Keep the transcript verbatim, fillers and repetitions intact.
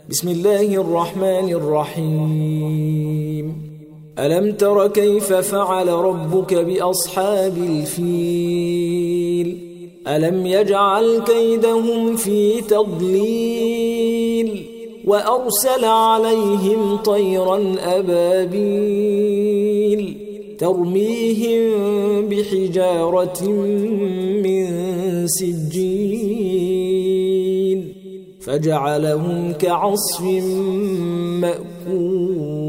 بسم الله الرحمن الرحيم ألم تر كيف فعل ربك بأصحاب الفيل ألم يجعل كيدهم في تضليل وأرسل عليهم طيرا أبابيل ترميهم بحجارة من سجيل فجعلهم كعصف مأكول.